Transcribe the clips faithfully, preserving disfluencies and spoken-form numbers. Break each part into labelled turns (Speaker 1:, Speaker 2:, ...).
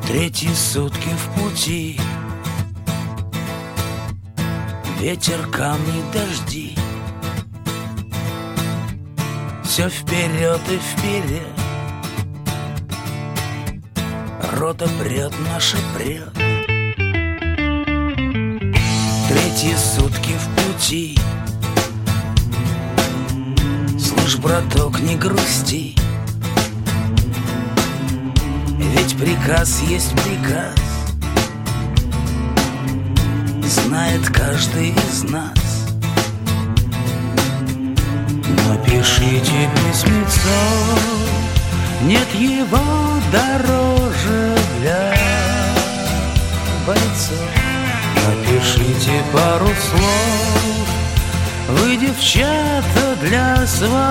Speaker 1: Третьи сутки в пути, ветер, камни, дожди. Все вперед и вперед, рота прет, наша прет. Третьи сутки в пути, слышь, браток, не грусти, ведь приказ есть приказ, знает каждый из нас. Напишите письмецо, нет его дороже для бойцов. Напишите пару слов, вы, девчата, для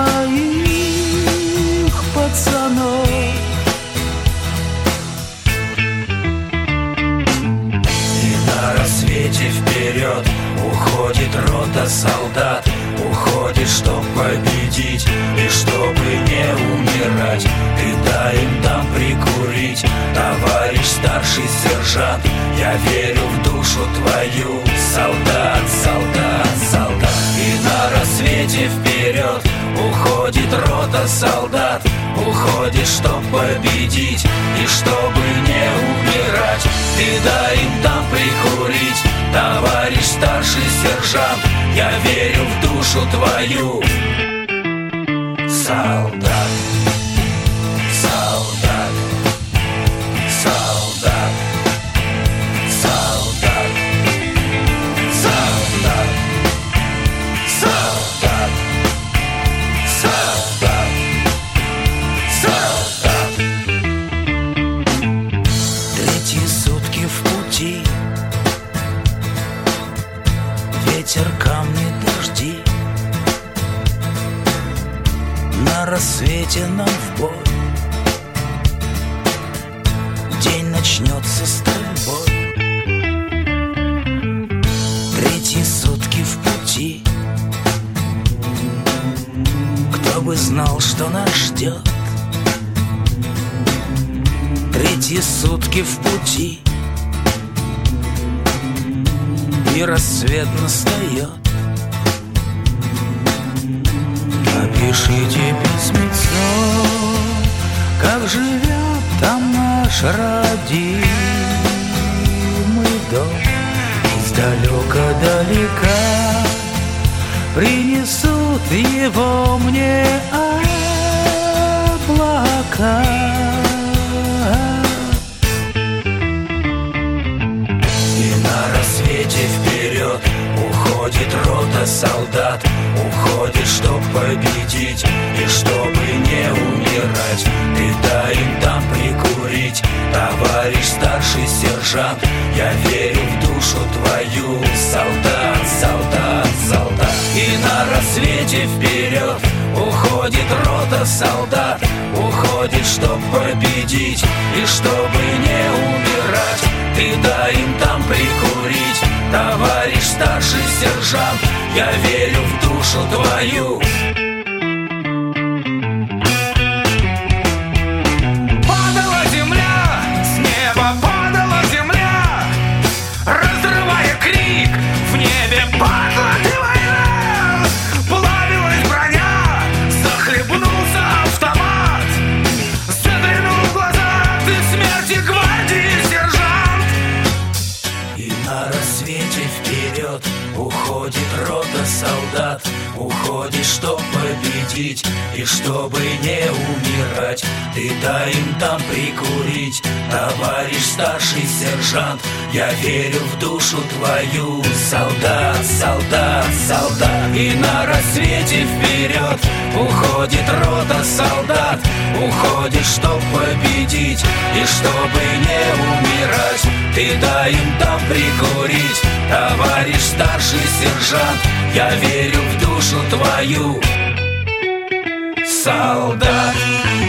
Speaker 1: своих пацанов. И на рассвете вперед уходит рота солдат, уходит, чтоб победить и чтобы не умирать. Ты дай им там прикурить, товарищ старший сержант. Я верю в душу твою, солдат, солдат, солдат. И на рассвете вперед уходит рота солдат, уходит, чтоб победить и чтобы не умирать. Ты дай им там прикурить, товарищ старший сержант. Я верю в душу твою, солдат, солдат, солдат, солдат, солдат, солдат, солдат, солдат. Третьи сутки в пути, ветер, камни, дожди. На рассвете нам в бой, день начнется стрельбой. Третьи сутки в пути, кто бы знал, что нас ждет. Третьи сутки в пути, и рассвет настает. Напишите письмецо, как живет там наш родимый дом. Издалека-далека принесут его мне облака. Вперед уходит рота солдат, уходит, чтоб победить и чтобы не умирать. Ты дай им там прикурить, товарищ старший сержант. Я верю в душу твою, солдат, солдат, солдат. И на рассвете вперед уходит рота солдат, уходит, чтоб победить и чтобы не умирать. Ты дай им там прикурить, товарищ старший сержант. Я верю в душу твою.
Speaker 2: Падала земля, с неба падала земля, разрывая крик, в небе падала и война. Плавилась броня, захлебнулся автомат, заглянул в глаза ты смерти гвардии сержант.
Speaker 1: И на рассвете вперед уходит рота солдат, уходит, чтоб победить и чтобы не умирать. Ты дай им там прикурить, товарищ старший сержант. Я верю в душу твою, солдат, солдат, солдат. И на рассвете вперед уходит рота солдат, уходит, чтоб победить и чтобы не умирать. Ты дай им там прикурить, товарищ старший сержант. Я верю в душу твою, солдат.